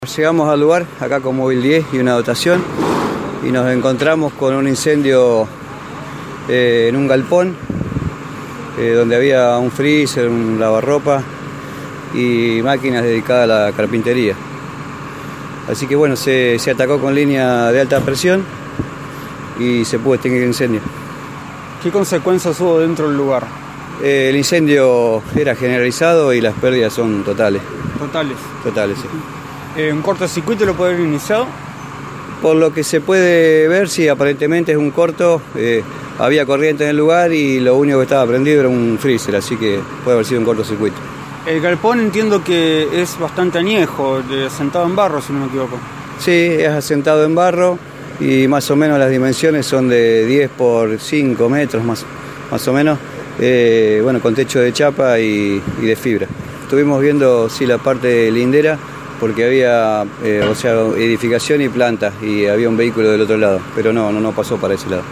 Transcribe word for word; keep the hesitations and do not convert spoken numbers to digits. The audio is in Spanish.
Llegamos al lugar, acá con móvil diez y una dotación, y nos encontramos con un incendio eh, en un galpón, eh, donde había un freezer, un lavarropa y máquinas dedicadas a la carpintería. Así que bueno, se, se atacó con línea de alta presión y se pudo extinguir el incendio. ¿Qué consecuencias hubo dentro del lugar? Eh, el incendio era generalizado y las pérdidas son totales. Totales. Totales, sí. Eh, ¿Un cortocircuito lo puede haber iniciado? Por lo que se puede ver, sí, aparentemente es un corto. Eh, había corriente en el lugar y lo único que estaba prendido era un freezer, así que puede haber sido un cortocircuito. El galpón entiendo que es bastante añejo, asentado en barro, si no me equivoco. Sí, es asentado en barro y más o menos las dimensiones son de diez por cinco metros, más, más o menos, eh, bueno, con techo de chapa y, y de fibra. Estuvimos viendo, sí, la parte lindera, porque había, eh, o sea, edificación y plantas, y había un vehículo del otro lado, pero no, no, no pasó para ese lado.